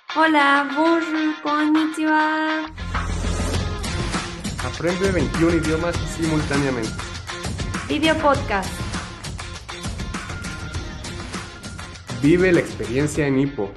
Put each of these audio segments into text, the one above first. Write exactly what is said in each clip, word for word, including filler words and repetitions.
Hola, bonjour, konnichiwa. Aprende veintiún idiomas simultáneamente. Video podcast. Vive la experiencia en Hippo.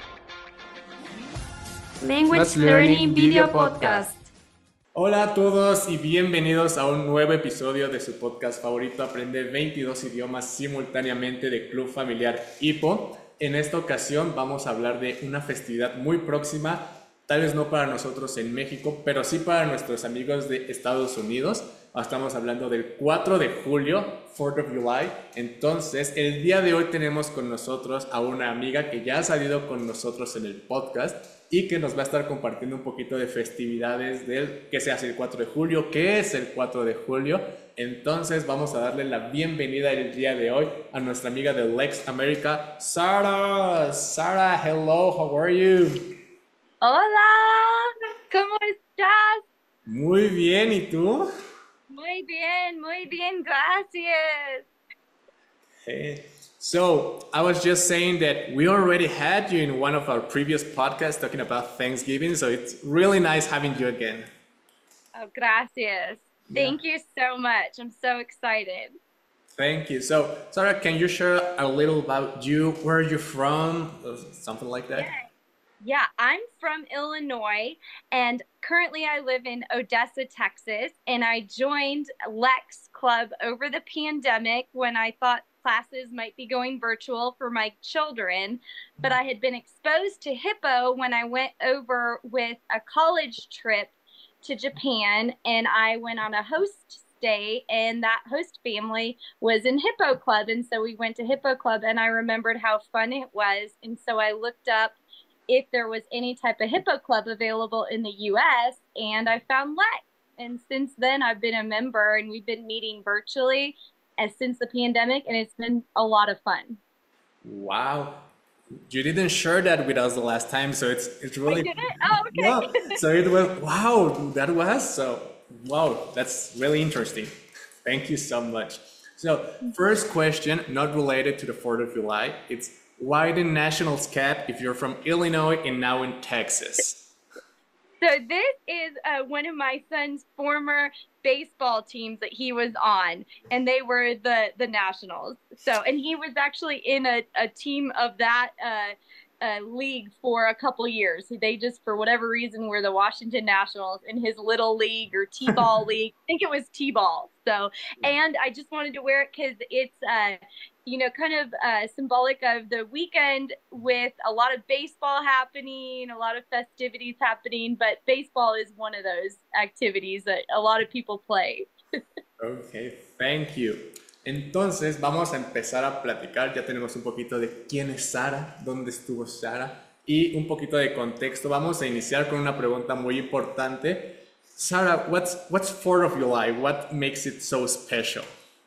Language Math Learning Learning Video Video Podcast. Podcast. Hola a todos y bienvenidos a un nuevo episodio de su podcast favorito Aprende veintidós idiomas simultáneamente de Club Familiar Hippo. En esta ocasión vamos a hablar de una festividad muy próxima, tal vez no para nosotros en México, pero sí para nuestros amigos de Estados Unidos. Estamos hablando del cuatro de julio, fourth of July. Entonces, el día de hoy tenemos con nosotros a una amiga que ya ha salido con nosotros en el podcast y que nos va a estar compartiendo un poquito de festividades del que se hace el cuatro de julio, qué es el cuatro de julio. Entonces vamos a darle la bienvenida el día de hoy a nuestra amiga de Lex America, Sara. Sara, hello, how are you? Hola, ¿cómo estás? Muy bien, ¿y tú? Muy bien, muy bien, gracias. Hey. So, I was just saying that we already had you in one of our previous podcasts talking about Thanksgiving, so it's really nice having you again. Oh, gracias. Yeah. Thank you so much. I'm so excited. Thank you. So, Sarah, can you share a little about you? Where are you from? Or something like that? Yeah. Yeah, I'm from Illinois and currently I live in Odessa, Texas, and I joined Lex Club over the pandemic when I thought classes might be going virtual for my children, but I had been exposed to Hippo when I went over with a college trip to Japan and I went on a host stay and that host family was in Hippo Club and so we went to Hippo Club and I remembered how fun it was and so I looked up if there was any type of Hippo Club available in the U S and I found Lex. And since then I've been a member and we've been meeting virtually as since the pandemic and it's been a lot of fun. Wow. You didn't share that with us the last time, so it's it's I really did it? Oh, no. okay. So it was wow, that was so wow, that's really interesting. Thank you so much. So first question, not related to the fourth of July, it's why the Nationals cap if you're from Illinois and now in Texas? So this is uh, one of my son's former baseball teams that he was on, and they were the the Nationals. So, and he was actually in a, a team of that uh, uh, league for a couple years. They just, for whatever reason, were the Washington Nationals in his little league or T-ball league. I think it was T-ball. So, and I just wanted to wear it because it's uh, you know, kind of uh, symbolic of the weekend with a lot of baseball happening, a lot of festivities happening, but baseball is one of those activities that a lot of people play. Ok, thank you. Entonces vamos a empezar a platicar. Ya tenemos un poquito de quién es Sara, dónde estuvo Sara y un poquito de contexto. Vamos a iniciar con una pregunta muy importante. Sara, what's what's fourth of July? What makes it so special?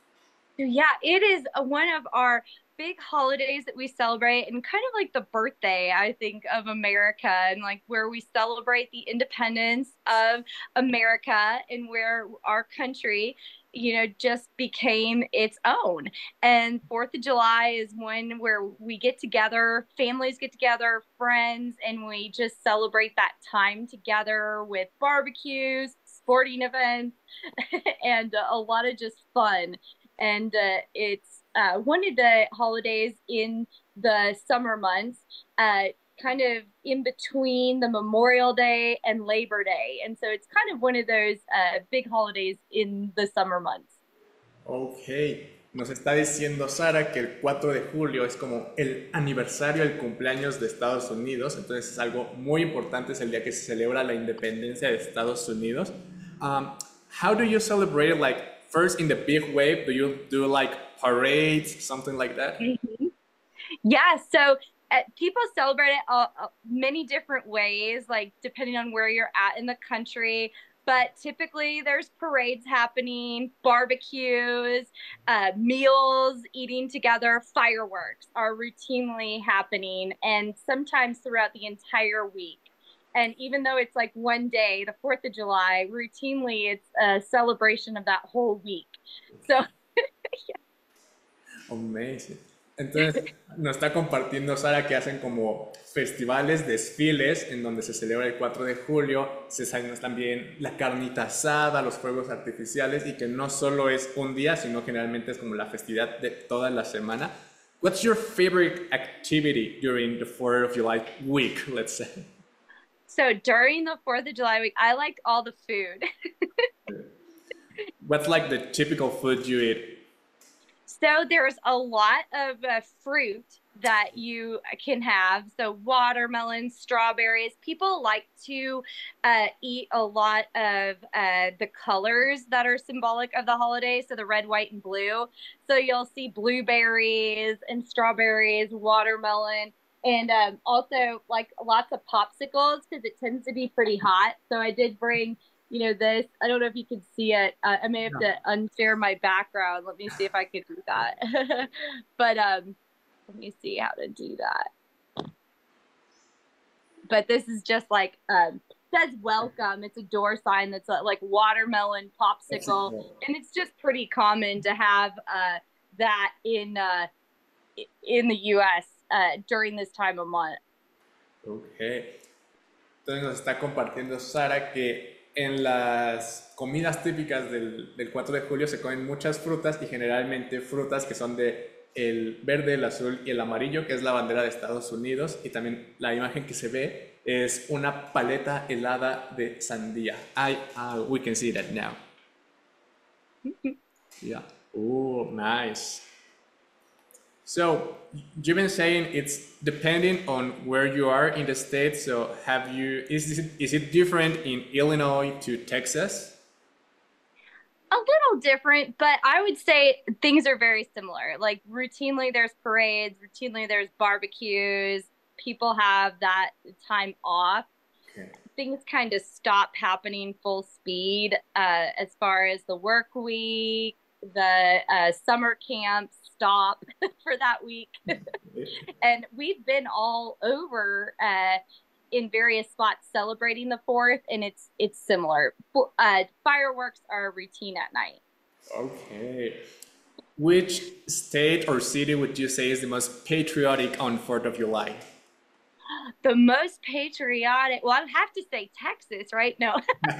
Yeah, it is one of our big holidays that we celebrate and kind of like the birthday, I think, of America and like where we celebrate the independence of America and where our country, you know, just became its own. And fourth of July is one where we get together, families get together, friends, and we just celebrate that time together with barbecues, sporting events, and a lot of just fun and uh, it's uh, one of the holidays in the summer months, uh, kind of in between the Memorial Day and Labor Day. And so it's kind of one of those uh, big holidays in the summer months. Ok, nos está diciendo Sara que el cuatro de julio es como el aniversario del cumpleaños de Estados Unidos, entonces es algo muy importante, es el día que se celebra la independencia de Estados Unidos. Um, how do you celebrate it? Like first in the big wave, do you do like parades, something like that? Mm-hmm. Yeah, so uh, people celebrate it uh, uh, many different ways, like depending on where you're at in the country. But typically, there's parades happening, barbecues, uh, meals, eating together, fireworks are routinely happening, and sometimes throughout the entire week. And even though it's like one day, the fourth of July, routinely it's a celebration of that whole week. So, Amazing. Entonces, nos está compartiendo Sara que hacen como festivales, desfiles, en donde se celebra el cuatro de julio, se salen también la carnita asada, los fuegos artificiales, y que no solo es un día, sino generalmente es como la festividad de toda la semana. What's your favorite activity during the fourth of July week, let's say? So during the fourth of July week, I like all the food. What's like the typical food you eat? So there's a lot of uh, fruit that you can have. So watermelons, strawberries. People like to uh, eat a lot of uh, the colors that are symbolic of the holiday. So the red, white, and blue. So you'll see blueberries and strawberries, watermelon, and um, also like lots of popsicles because it tends to be pretty hot. So I did bring you know, this, I don't know if you can see it. Uh, I may have to unshare my background. Let me see if I can do that. But um, let me see how to do that. But this is just like, um, says welcome. It's a door sign that's uh, like watermelon popsicle. And it's just pretty common to have uh, that in, uh, in the U S uh, during this time of month. Okay. Entonces nos está compartiendo Sara que en las comidas típicas del, del cuatro de julio se comen muchas frutas y generalmente frutas que son de el verde, el azul y el amarillo, que es la bandera de Estados Unidos, y también la imagen que se ve es una paleta helada de sandía. I, uh, we can see that now. Yeah. Oh, nice. So you've been saying it's depending on where you are in the state. So have you, is it, is it different in Illinois to Texas? A little different, but I would say things are very similar. Like routinely there's parades, routinely there's barbecues, people have that time off. Okay. Things kind of stop happening full speed uh, as far as the work week, the uh, summer camps stop for that week. And we've been all over uh, in various spots celebrating the fourth, and it's it's similar. Uh, fireworks are routine at night. Okay. Which state or city would you say is the most patriotic on fourth of July? The most patriotic, well, I'd have to say Texas, right? No.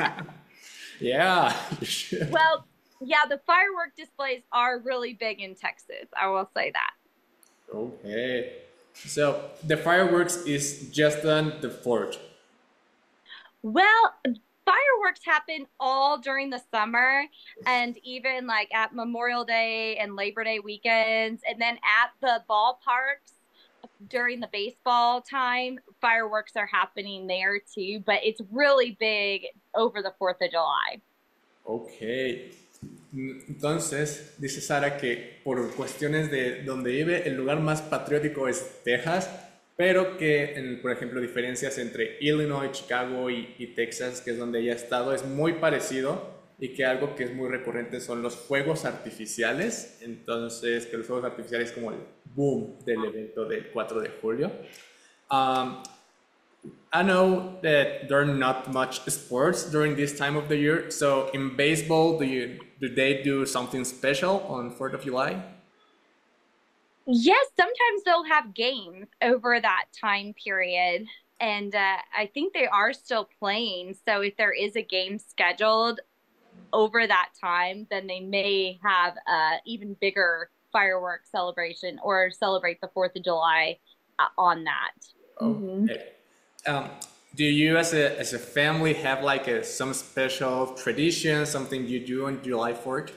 Yeah. Well, yeah, the firework displays are really big in Texas. I will say that. Okay. So the fireworks is just on the fourth. Well, fireworks happen all during the summer and even like at Memorial Day and Labor Day weekends. And then at the ballparks during the baseball time, fireworks are happening there too. But it's really big over the fourth of July. Okay. Entonces, dice Sara que por cuestiones de donde vive, el lugar más patriótico es Texas, pero que, en, por ejemplo, diferencias entre Illinois, Chicago y, y Texas, que es donde ella ha estado, es muy parecido, y que algo que es muy recurrente son los fuegos artificiales. Entonces, que los fuegos artificiales es como el boom del evento del cuatro de julio. Um, I know that there are not much sports during this time of the year. So in baseball, do you do they do something special on fourth of July? Yes, sometimes they'll have games over that time period. And uh, I think they are still playing. So if there is a game scheduled over that time, then they may have an even bigger fireworks celebration or celebrate the fourth of July uh, on that. Okay. Mm-hmm. Um, do you as a, as a family have like a, some special tradition, something you do on July fourth?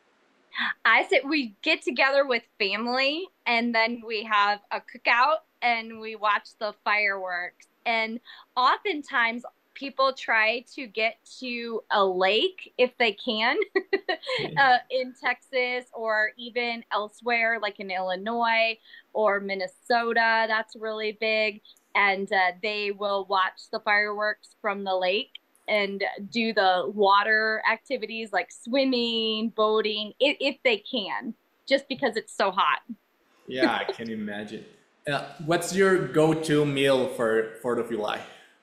I said we get together with family and then we have a cookout and we watch the fireworks. And oftentimes people try to get to a lake if they can uh, in Texas or even elsewhere like in Illinois or Minnesota. That's really big. And uh, they will watch the fireworks from the lake and do the water activities like swimming, boating, if, if they can, just because it's so hot. Yeah, I can imagine. Uh, what's your go-to meal for fourth of July?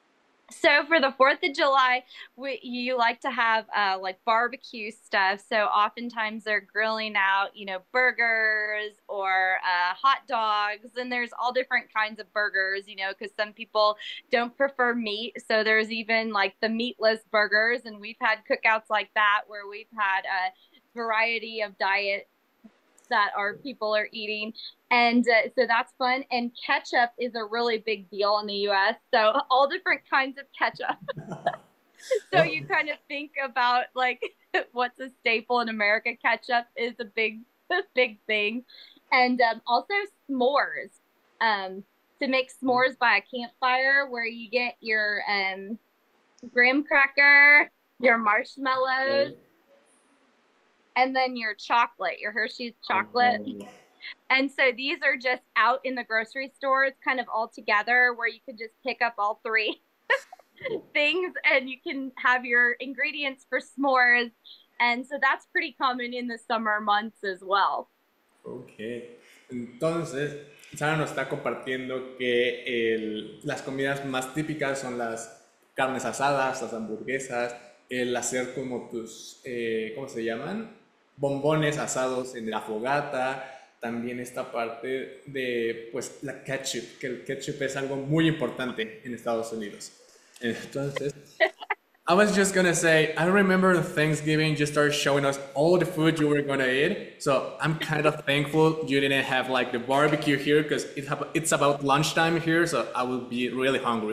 So for the fourth of July, we, you like to have uh, like barbecue stuff. So oftentimes they're grilling out, you know, burgers or uh, hot dogs. And there's all different kinds of burgers, you know, because some people don't prefer meat. So there's even like the meatless burgers. And we've had cookouts like that where we've had a variety of diet that our people are eating. And uh, so that's fun. And ketchup is a really big deal in the U S. So all different kinds of ketchup. So Oh, you kind of think about like what's a staple in America. Ketchup is a big, big thing. And um, also s'mores. Um, to make s'mores by a campfire where you get your um, graham cracker, your marshmallows, okay. and then your chocolate, your Hershey's chocolate. Oh, And so these are just out in the grocery stores, kind of all together, where you can just pick up all three things and you can have your ingredients for s'mores. And so that's pretty common in the summer months as well. ok. Entonces, Sara nos está compartiendo que el- las comidas más típicas son las carnes asadas, las hamburguesas, el hacer como tus, eh, ¿cómo se llaman? Bombones asados en la fogata, también esta parte de, pues, la ketchup, que el ketchup es algo muy importante en Estados Unidos. Entonces, I was just gonna say, I remember Thanksgiving you started showing us all the food you were gonna eat. So I'm kind of thankful you didn't have like the barbecue here because it hap- it's about lunchtime here, so I will be really hungry.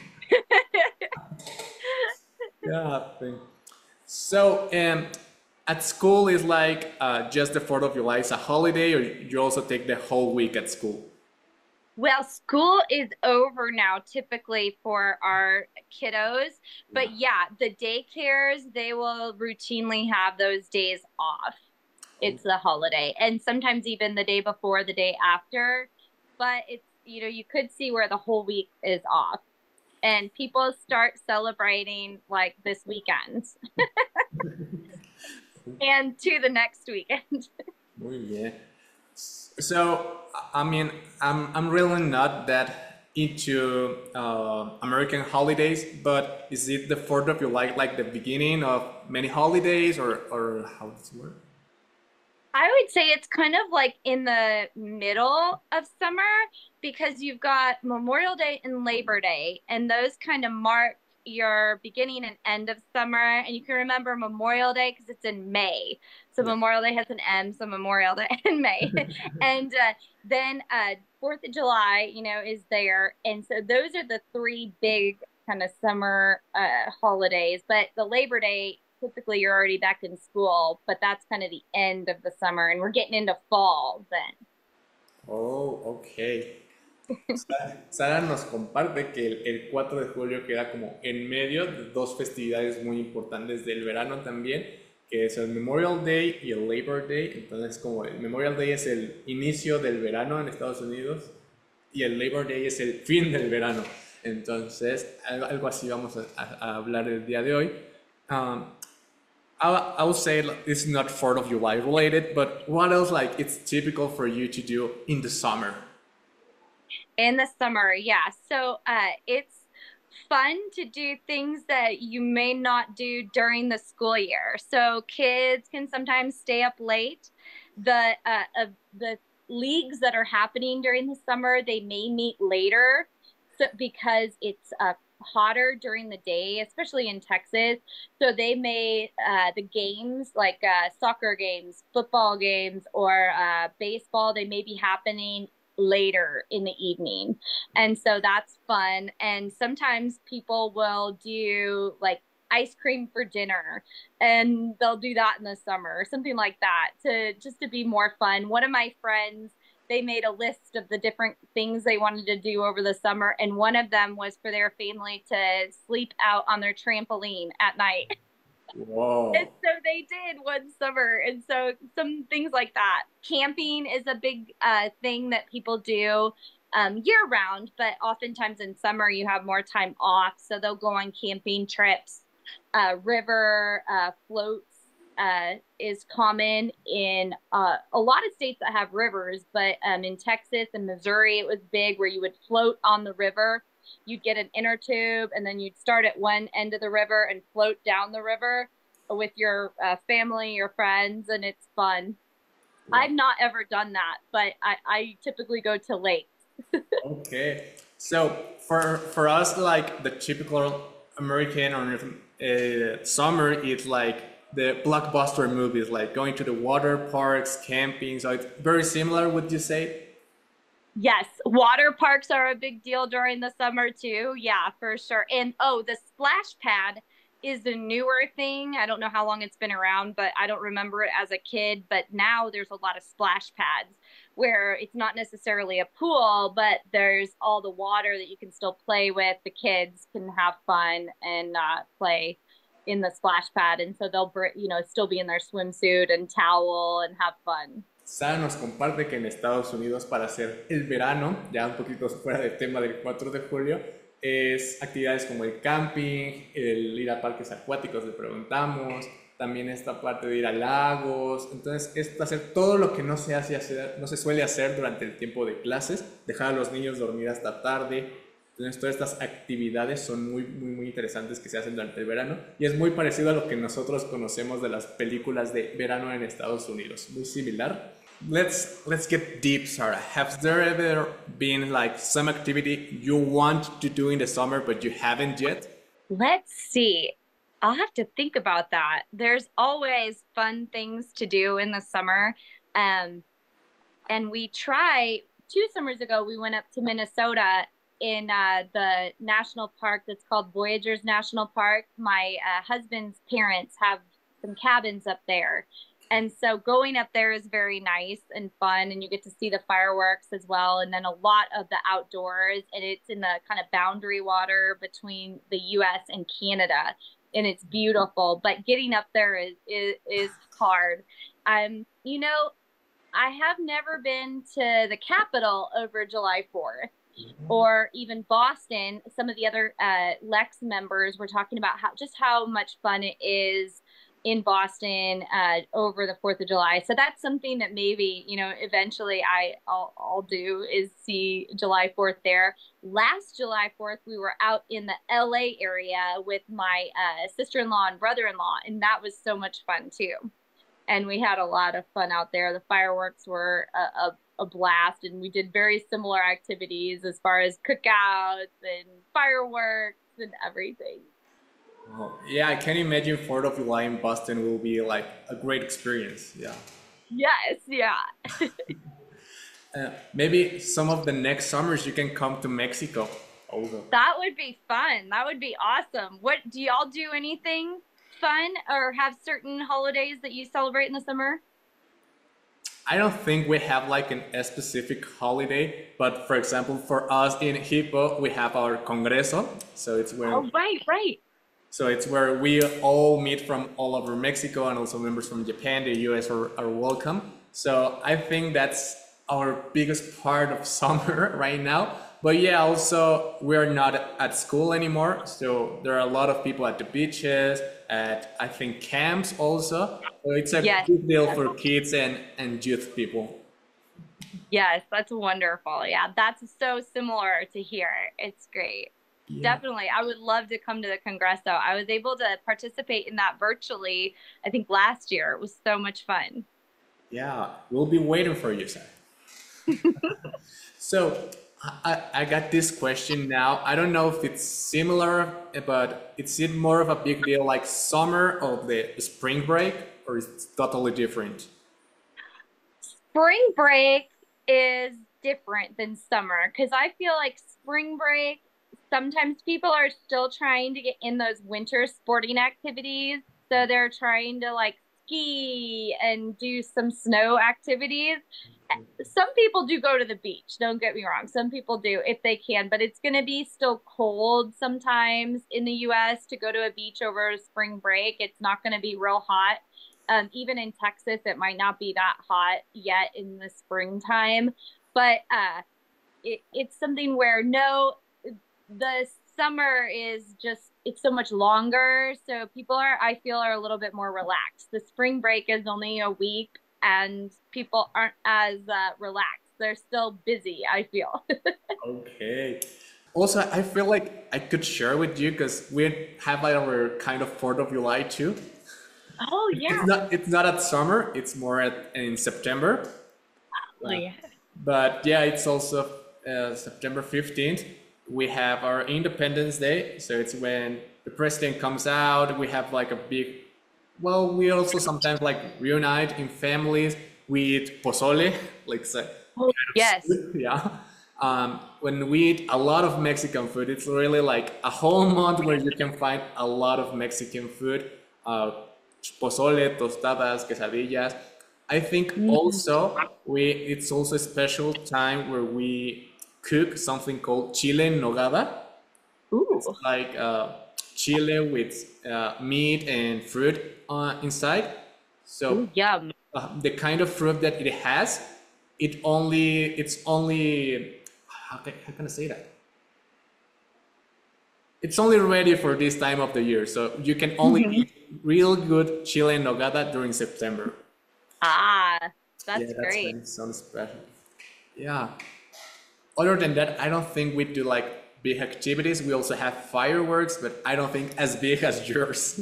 Yeah, I think. So um, at school is like uh, just the Fourth of July is a holiday, or you also take the whole week at school? Well, school is over now, typically for our kiddos. But yeah, the daycares, they will routinely have those days off. It's the holiday. And sometimes even the day before, the day after. But it's, you know, you could see where the whole week is off. And people start celebrating like this weekend and to the next weekend. Muy bien. So, I mean, I'm, I'm really not that into uh, American holidays, but is it the fourth of July like the beginning of many holidays, or, or how does it work? I would say it's kind of like in the middle of summer because you've got Memorial Day and Labor Day, and those kind of mark your beginning and end of summer. And you can remember Memorial Day because it's in May. So Yeah. Memorial Day has an M, so Memorial Day in May. And uh, then uh, fourth of July, you know, is there. And so those are the three big kind of summer uh, holidays. But the Labor Day, typically you're already back in school, but that's kind of the end of the summer, and we're getting into fall then. Oh, ok. Sa- Sara nos comparte que el, el cuatro de julio queda como en medio de dos festividades muy importantes del verano también, que es el Memorial Day y el Labor Day. Entonces, como el Memorial Day es el inicio del verano en Estados Unidos y el Labor Day es el fin del verano. Entonces, algo, algo así vamos a, a- a hablar el día de hoy. Um, I, I would say like, it's not fourth of July related, but what else like it's typical for you to do in the summer? In the summer, yeah. So uh, it's fun to do things that you may not do during the school year. So kids can sometimes stay up late. The uh, uh, the leagues that are happening during the summer, they may meet later, so because it's uh, hotter during the day, especially in Texas. So they may uh, the games like uh, soccer games, football games, or uh, baseball, they may be happening later in the evening. And so that's fun. And sometimes people will do like ice cream for dinner, and they'll do that in the summer, something like that, to just to be more fun. One of my friends, they made a list of the different things they wanted to do over the summer, and one of them was for their family to sleep out on their trampoline at night. And Wow. so they did one summer. And so some things like that. Camping is a big uh, thing that people do um, year round, but oftentimes in summer you have more time off. So they'll go on camping trips. Uh, river uh, floats uh, is common in uh, a lot of states that have rivers, but um, in Texas and Missouri, it was big where you would float on the river. you'd get an inner tube and then you'd start at one end of the river and float down the river with your uh, family, your friends, and it's fun. Wow. I've not ever done that, but I, I typically go to lakes. Okay. So for for us, like the typical American or uh, summer, it's like the blockbuster movies, like going to the water parks, camping. So it's very similar, would you say? Yes, water parks are a big deal during the summer too. Yeah, for sure. And oh, the splash pad is a newer thing. I don't know how long it's been around, but I don't remember it as a kid. But now there's a lot of splash pads where it's not necessarily a pool, but there's all the water that you can still play with. The kids can have fun and uh, play in the splash pad. And so they'll, you know, still be in their swimsuit and towel and have fun. Sara nos comparte que en Estados Unidos para hacer el verano, ya un poquito fuera del tema del cuatro de julio, es actividades como el camping, el ir a parques acuáticos, le preguntamos, también esta parte de ir a lagos. Entonces es hacer todo lo que no se hace hacer, no se suele hacer durante el tiempo de clases, dejar a los niños dormir hasta tarde. Entonces todas estas actividades son muy, muy, muy interesantes que se hacen durante el verano y es muy parecido a lo que nosotros conocemos de las películas de verano en Estados Unidos, muy similar. Let's let's get deep, Sarah. Has there ever been like some activity you want to do in the summer but you haven't yet? Let's see. I'll have to think about that. There's always fun things to do in the summer. Um, and we try, two summers ago, we went up to Minnesota in uh, the national park that's called Voyageurs National Park. My uh, husband's parents have some cabins up there. And so going up there is very nice and fun, and you get to see the fireworks as well, and then a lot of the outdoors, and it's in the kind of boundary water between the U S and Canada, and it's beautiful, but getting up there is is, is hard. Um, you know, I have never been to the Capitol over July fourth. Or even Boston. Some of the other uh, Lex members were talking about how just how much fun it is in Boston uh, over the fourth of July. So that's something that maybe, you know, eventually I, I'll, I'll do is see July fourth there. Last July fourth, we were out in the L A area with my uh, sister-in-law and brother-in-law, and that was so much fun too. And we had a lot of fun out there. The fireworks were a, a, a blast, and we did very similar activities as far as cookouts and fireworks and everything. Oh, yeah, I can imagine fourth of July in Boston will be like a great experience. Yeah. Yes, yeah. uh, maybe some of the next summers you can come to Mexico also. That would be fun. That would be awesome. What do y'all do anything fun or have certain holidays that you celebrate in the summer? I don't think we have like an, a specific holiday, but for example, for us in Hippo, we have our Congreso. So it's where... Oh, right, right. So it's where we all meet from all over Mexico, and also members from Japan, the U S are, are welcome. So I think that's our biggest part of summer right now. But yeah, also we're not at school anymore. So there are a lot of people at the beaches, at I think camps also. So it's a yes. good deal for kids and, and youth people. Yes, that's wonderful. Yeah, that's so similar to here. It's great. Yeah. Definitely. I would love to come to the Congreso. I was able to participate in that virtually, I think last year. It was so much fun. Yeah, we'll be waiting for you, Sarah. So I, I got this question now. I don't know if it's similar, but is it more of a big deal like summer or the spring break, or is it totally different? Spring break is different than summer because I feel like spring break, sometimes people are still trying to get in those winter sporting activities. So they're trying to like ski and do some snow activities. Some people do go to the beach, don't get me wrong. Some people do if they can, but it's going to be still cold sometimes in the U S to go to a beach over spring break. It's not going to be real hot. Um, even in Texas, it might not be that hot yet in the springtime. But uh, it, it's something where no, the summer is just, it's so much longer. So people are, I feel, are a little bit more relaxed. The spring break is only a week and people aren't as uh, relaxed. They're still busy, I feel. Okay. Also, I feel like I could share with you because we have our kind of Fourth of July too. Oh It's yeah. not it's not at summer. It's more at in September. Oh yeah. But yeah, it's also uh, September fifteenth. We have our Independence Day. So it's when the president comes out. We have like a big, well, we also sometimes like reunite in families. We eat pozole, like so, Oh kind of yes. soup, yeah. Um, when we eat a lot of Mexican food, it's really like a whole month where you can find a lot of Mexican food. Uh, pozole, tostadas, quesadillas. I think Mm. also we it's also a special time where we cook something called chile en nogada. It's Ooh. like uh, chile with uh, meat and fruit uh, inside. So Ooh, yum. uh, the kind of fruit that it has, it only it's only how can, how can I say that? It's only ready for this time of the year, so you can only Mhm. eat real good chile en nogada during September. Ah, Yeah, that's that's great. when it sounds special. Yeah. Other than that, I don't think we do like big activities. We also have fireworks, but I don't think as big as yours.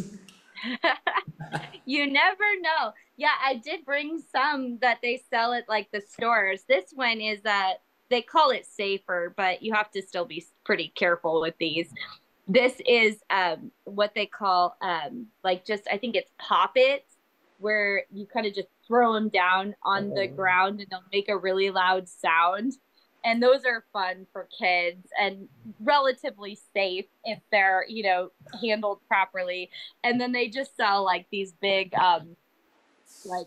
You never know. Yeah, I did bring some that they sell at like the stores. This one is that they call it safer, but you have to still be pretty careful with these. This is um what they call um like just I think it's poppets where you kind of just throw them down on the Oh, ground and they'll make a really loud sound. And those are fun for kids and relatively safe if they're, you know, handled properly. And then they just sell like these big um like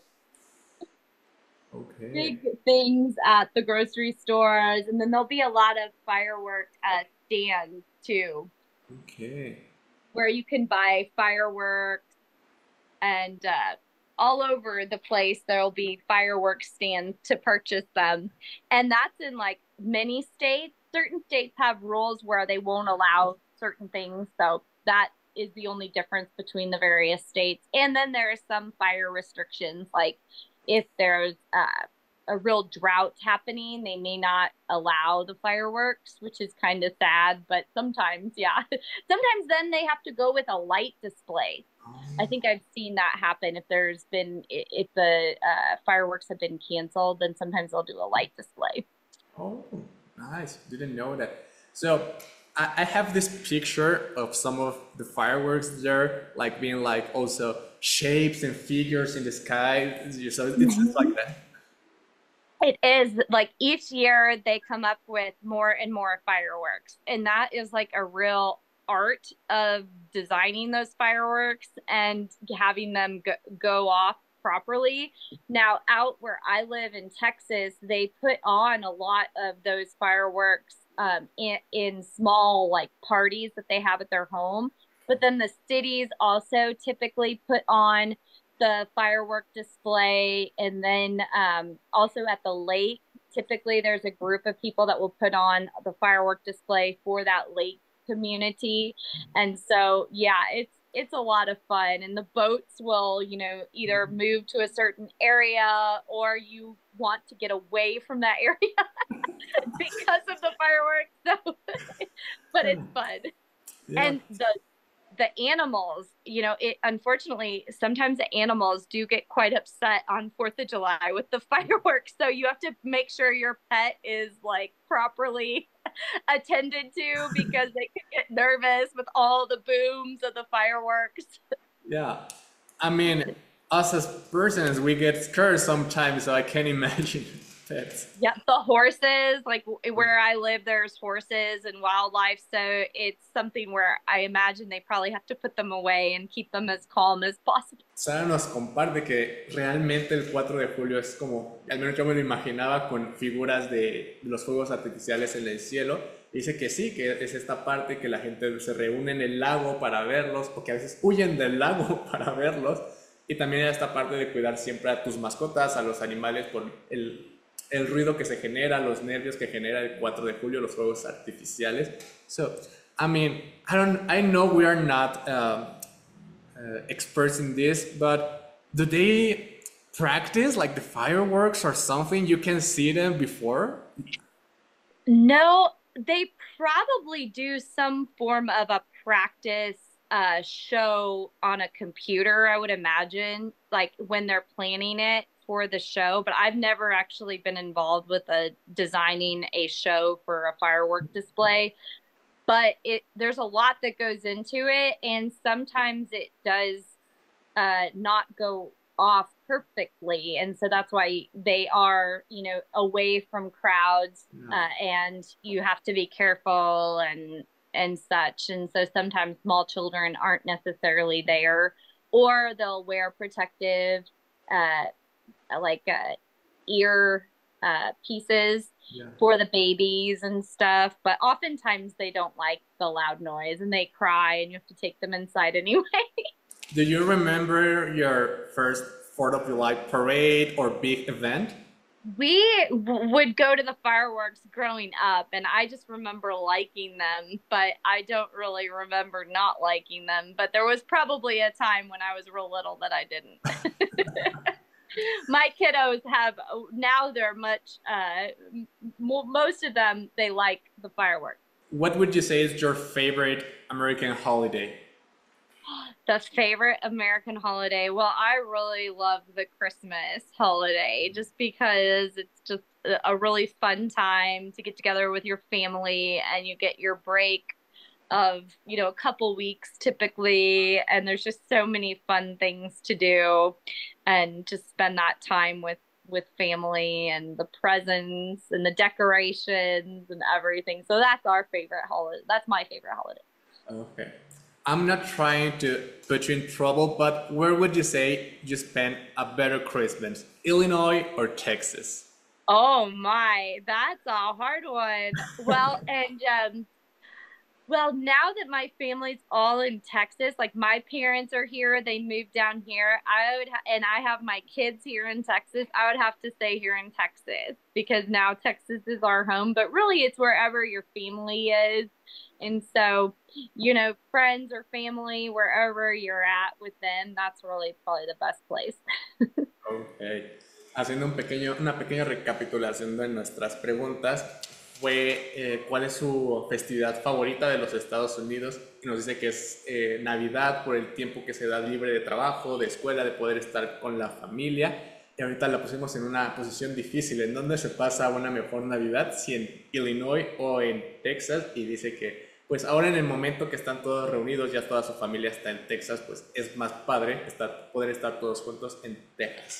okay. big things at the grocery stores and then there'll be a lot of firework uh stands too Okay. where you can buy fireworks and uh, all over the place there'll be fireworks stands to purchase them. And that's in like many states. Certain states have rules where they won't allow certain things. So that is the only difference between the various states. And then there are some fire restrictions, like if there's uh, a real drought happening, they may not allow the fireworks, which is kind of sad. But sometimes, yeah, sometimes then they have to go with a light display. I think I've seen that happen if there's been if the uh, fireworks have been canceled, then sometimes they'll do a light display. Oh, nice. Didn't know that. So I, I have this picture of some of the fireworks there, like being like also shapes and figures in the sky. So it's just like Mhm. that. It is like each year they come up with more and more fireworks, and that is like a real art of designing those fireworks and having them go, go off properly. Now, out where I live in Texas, they put on a lot of those fireworks um, in, in small like parties that they have at their home. But then the cities also typically put on the firework display. And then um, also at the lake, typically there's a group of people that will put on the firework display for that lake community. And so, yeah, it's it's a lot of fun. And the boats will, you know, either move to a certain area or you want to get away from that area because of the fireworks. So, but it's fun. Yeah. And the the animals, you know, it unfortunately sometimes the animals do get quite upset on fourth of July with the fireworks. So you have to make sure your pet is like properly attended to because they could get nervous with all the booms of the fireworks. Yeah. I mean, us as persons, we get scared sometimes, so I can't imagine pets. Yeah, the horses, like where I live, there's horses and wildlife. So it's something where I imagine they probably have to put them away and keep them as calm as possible. Sara nos comparte que realmente el cuatro de julio es como, al menos yo me lo imaginaba con figuras de los fuegos artificiales en el cielo. Dice que sí, que es esta parte que la gente se reúne en el lago para verlos, o que a veces huyen del lago para verlos. Y también esta parte de cuidar siempre a tus mascotas, a los animales, por el, el ruido que se genera, los nervios que genera el cuatro de julio, los fuegos artificiales. So, I mean, I don't, I know we are not um, uh, experts in this, but do they practice like the fireworks or something? You can see them before? No, they probably do some form of a practice uh, show on a computer, I would imagine, like when they're planning it for the show. But I've never actually been involved with a designing a show for a firework display. But it there's a lot that goes into it, and sometimes it does uh, not go off perfectly, and so that's why they are, you know, away from crowds, Yeah. uh, and you have to be careful and and such. And so sometimes small children aren't necessarily there, or they'll wear protective, uh, like uh, ear uh, pieces Yeah. for the babies and stuff. But oftentimes they don't like the loud noise and they cry, and you have to take them inside anyway. Do you remember your first Fourth of July parade or big event? We w- would go to the fireworks growing up, and I just remember liking them, but I don't really remember not liking them. But there was probably a time when I was real little that I didn't. My kiddos have now they're much uh m- most of them, they like the fireworks. What would you say is your favorite American holiday? The favorite American holiday. Well, I really love the Christmas holiday just because it's just a a really fun time to get together with your family, and you get your break of, you know, a couple weeks typically, and there's just so many fun things to do, and just spend that time with with family and the presents and the decorations and everything. So that's our favorite holiday. That's my favorite holiday. Okay. I'm not trying to put you in trouble, but where would you say you spent a better Christmas? Illinois or Texas? Oh my, that's a hard one. Well, and um well, now that my family's all in Texas, like my parents are here, they moved down here. I would, ha- and I have my kids here in Texas. I would have to stay here in Texas because now Texas is our home. But really, it's wherever your family is, and so, you know, friends or family, wherever you're at with them, that's really probably the best place. Ok. Haciendo un pequeño, una pequeña recapitulación de nuestras preguntas, fue eh, cuál es su festividad favorita de los Estados Unidos. Y nos dice que es eh, Navidad por el tiempo que se da libre de trabajo, de escuela, de poder estar con la familia. Y ahorita la pusimos en una posición difícil. ¿En dónde se pasa una mejor Navidad? Si en Illinois o en Texas. Y dice que pues ahora en el momento que están todos reunidos, ya toda su familia está en Texas, pues es más padre estar, poder estar todos juntos en Texas.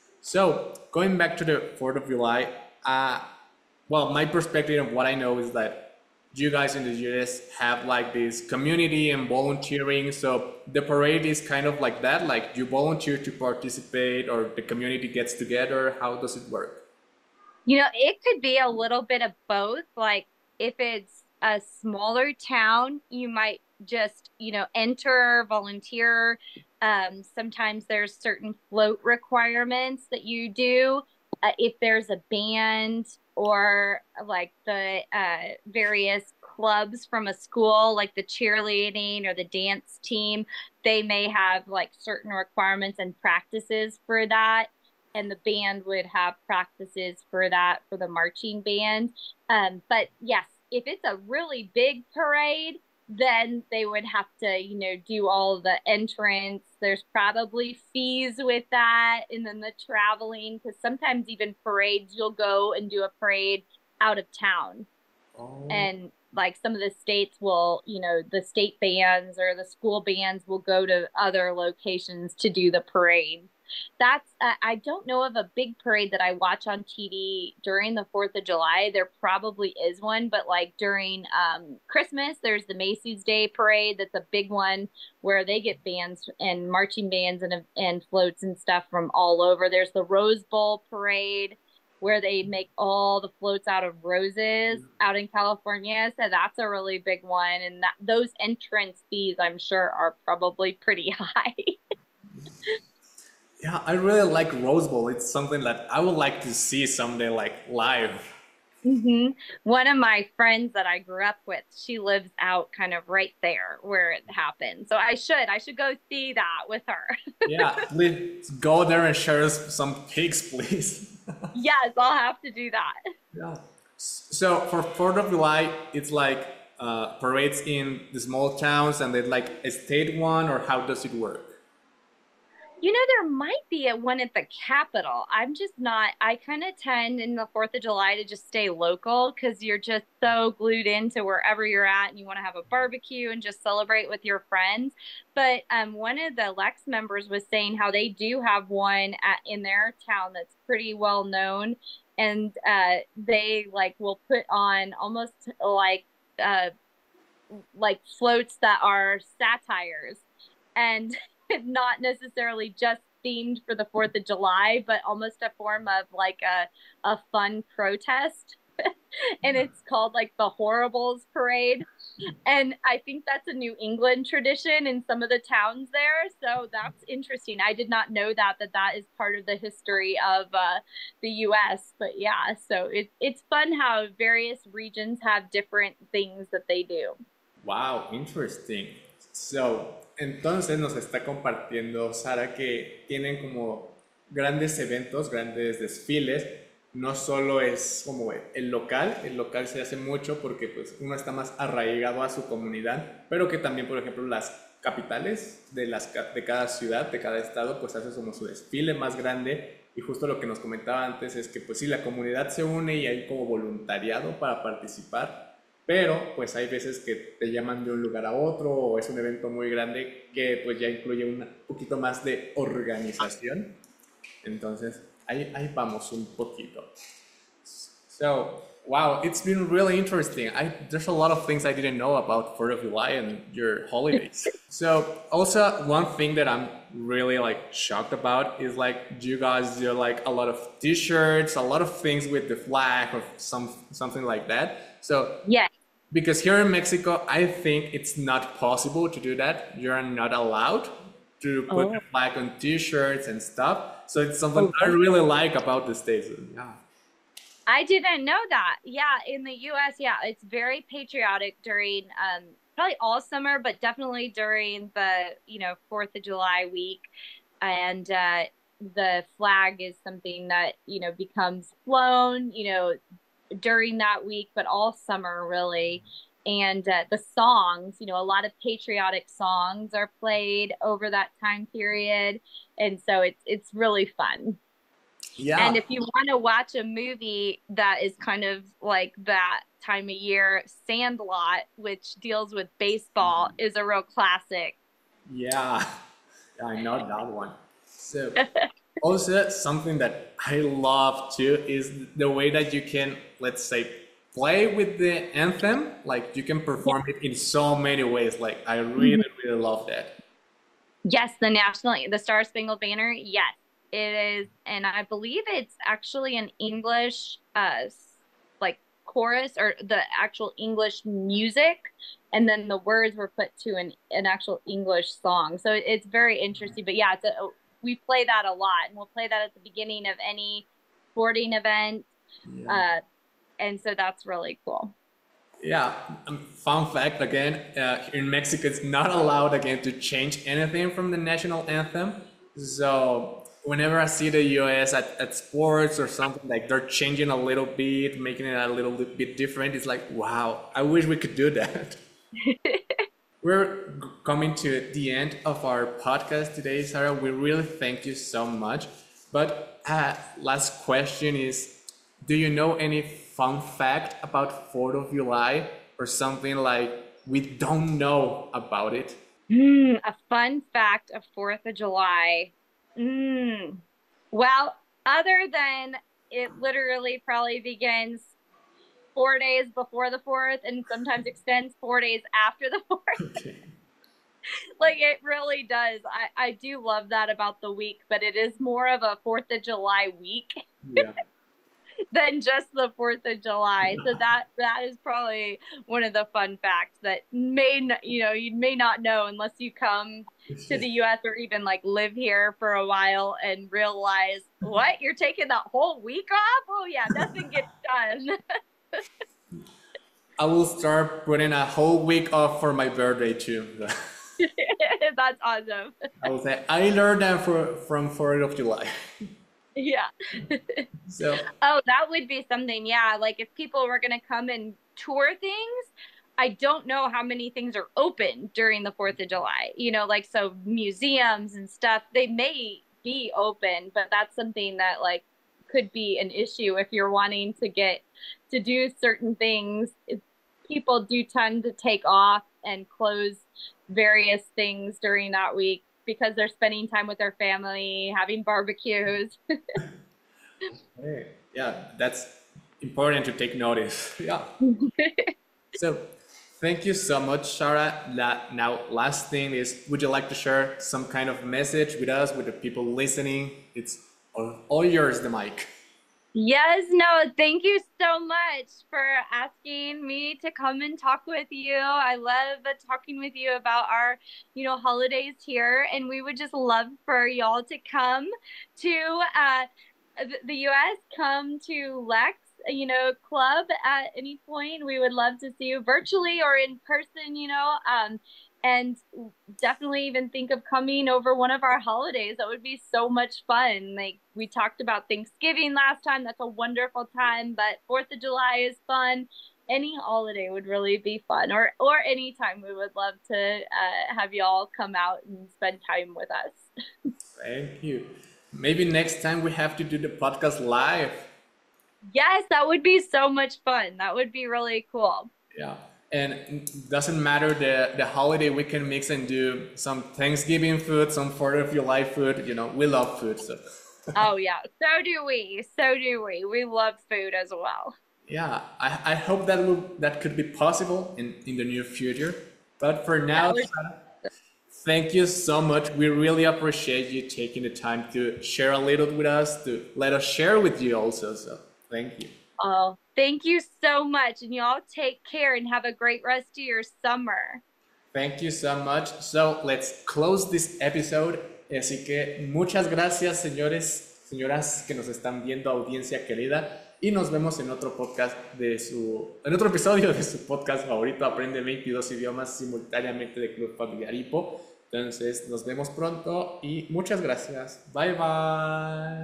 So, going back to the Fourth of July, uh, well, my perspective of what I know is that you guys in the U S have like this community and volunteering. So the parade is kind of like that, like you volunteer to participate or the community gets together. How does it work? You know, it could be a little bit of both. Like if it's a smaller town, you might just, you know, enter, volunteer. Um, sometimes there's certain float requirements that you do. Uh, if there's a band or like the uh, various clubs from a school, like the cheerleading or the dance team, they may have like certain requirements and practices for that. And the band would have practices for that for the marching band. Um, but yes, if it's a really big parade, then they would have to, you know, do all the entrance. There's probably fees with that, and then the traveling, because sometimes even parades, you'll go and do a parade out of town. Oh, And like some of the states will, you know, the state bands or the school bands will go to other locations to do the parade. That's, uh, I don't know of a big parade that I watch on T V during the fourth of July. There probably is one, but like during um, Christmas, there's the Macy's Day Parade. That's a big one where they get bands and marching bands and, and floats and stuff from all over. There's the Rose Bowl Parade where they make all the floats out of roses out in California. So that's a really big one. And that, those entrance fees, I'm sure, are probably pretty high. yeah, I really like Rose Bowl. It's something that I would like to see someday, like live. hmm One of my friends that I grew up with, she lives out kind of right there where it happened. So I should, I should go see that with her. Yeah, please go there and share us some pics, please. Yes, I'll have to do that. Yeah. So for Fourth of July, it's like uh, parades in the small towns, and then like a state one, or how does it work? You know, there might be a one at the Capitol. I'm just not, I kind of tend in the fourth of July to just stay local because you're just so glued into wherever you're at and you want to have a barbecue and just celebrate with your friends. But um, one of the Lex members was saying how they do have one at, in their town that's pretty well known. And uh, they like will put on almost like, uh, like floats that are satires and not necessarily just themed for the fourth of July, but almost a form of like a, a fun protest. And it's called like the Horribles Parade. And I think that's a New England tradition in some of the towns there. So that's interesting. I did not know that, that that is part of the history of uh, the U S. But yeah, so it, it's fun how various regions have different things that they do. Wow, interesting. So, entonces nos está compartiendo Sara que tienen como grandes eventos, grandes desfiles. No solo es como el local, el local se hace mucho porque pues uno está más arraigado a su comunidad, pero que también, por ejemplo, las capitales de, las, de cada ciudad, de cada estado, pues hace como su desfile más grande. Y justo lo que nos comentaba antes es que pues sí, la comunidad se une y hay como voluntariado para participar. Pero pues hay veces que te llaman de un lugar a otro o es un evento muy grande que pues ya incluye un poquito más de organización. Entonces ahí, ahí vamos un poquito. So, wow, it's been really interesting. I, there's a lot of things I didn't know about fourth of July and your holidays. So also one thing that I'm really like shocked about is like you guys do like a lot of t-shirts, a lot of things with the flag or some something like that. So yeah. Because here in Mexico, I think it's not possible to do that. You're not allowed to put Oh. the flag on t-shirts and stuff. So it's something Oh, I really like about the States. Yeah. I didn't know that. Yeah, in the U S, yeah, it's very patriotic during um probably all summer, but definitely during the, you know, fourth of July week. And uh the flag is something that, you know, becomes flown, you know, during that week, but all summer really. And uh, the songs, you know, a lot of patriotic songs are played over that time period. And so it's it's really fun. Yeah. And if you want to watch a movie that is kind of like that time of year, Sandlot, which deals with baseball, is a real classic. Yeah, I know that one. So also something that I love too is the way that you can, let's say, play with the anthem. Like you can perform it in so many ways. Like I really, really love that. Yes, the national, the Star Spangled Banner. Yes, it is, and I believe it's actually an English, uh, like chorus or the actual English music, and then the words were put to an an actual English song. So it's very interesting. But yeah, it's a, we play that a lot, and we'll play that at the beginning of any sporting event, Yeah. uh, and so that's really cool. Yeah, um, fun fact again, uh, in Mexico it's not allowed again to change anything from the national anthem. So whenever I see the U S at, at sports or something, like they're changing a little bit, making it a little bit different, it's like, wow, I wish we could do that. We're g- coming to the end of our podcast today, Sarah. We really thank you so much. But uh, last question is, do you know any fun fact about fourth of July or something like we don't know about it? Mm, a fun fact of fourth of July. Mm. Well, other than it literally probably begins four days before the fourth and sometimes extends four days after the fourth. Okay. Like it really does. I, I do love that about the week, but it is more of a fourth of July week Yeah. than just the fourth of July. So that that is probably one of the fun facts that may not, you know, you may not know unless you come to the U S or even like live here for a while and realize, what, you're taking that whole week off? Oh yeah, nothing gets done. I will start putting a whole week off for my birthday too. That's awesome. I will say I learned that for, from fourth of July. Yeah. So, Oh, that would be something. Yeah. Like if people were going to come and tour things, I don't know how many things are open during the fourth of July. You know, like so museums and stuff, they may be open, but that's something that like could be an issue if you're wanting to get to do certain things. It, people do tend to take off and close various things during that week because they're spending time with their family, having barbecues. hey, yeah, that's important to take notice. Yeah. So, thank you so much, Sarah. La- now, last thing is, would you like to share some kind of message with us, with the people listening? It's all, all yours, the mic. Yes, no, thank you so much for asking me to come and talk with you. I love uh, talking with you about our, you know, holidays here, and we would just love for y'all to come to uh, the the U S, come to Lex, you know, club at any point. We would love to see you virtually or in person, you know. Um, and definitely even think of coming over one of our holidays. That would be so much fun. Like we talked about Thanksgiving last time. That's a wonderful time, but fourth of July is fun. Any holiday would really be fun, or or anytime we would love to uh, have y'all come out and spend time with us. Thank you. Maybe next time we have to do the podcast live. Yes, that would be so much fun. That would be really cool. Yeah. And it doesn't matter the, the holiday, we can mix and do some Thanksgiving food, some fourth of July food. You know, we love food. So, Oh yeah, so do we. So do we. We love food as well. yeah, I, I hope that will, that could be possible in, in the near future. But for That now, would thank you so much. We really appreciate you taking the time to share a little with us, to let us share with you also. So, thank you. Oh, thank you so much. And y'all take care and have a great rest of your summer. Thank you so much. So let's close this episode. Así que muchas gracias, señores, señoras que nos están viendo, audiencia querida. Y nos vemos en otro podcast de su, en otro episodio de su podcast favorito, Aprende veintidós idiomas simultáneamente de Club Familiar Hipo. Entonces, nos vemos pronto y muchas gracias. Bye bye.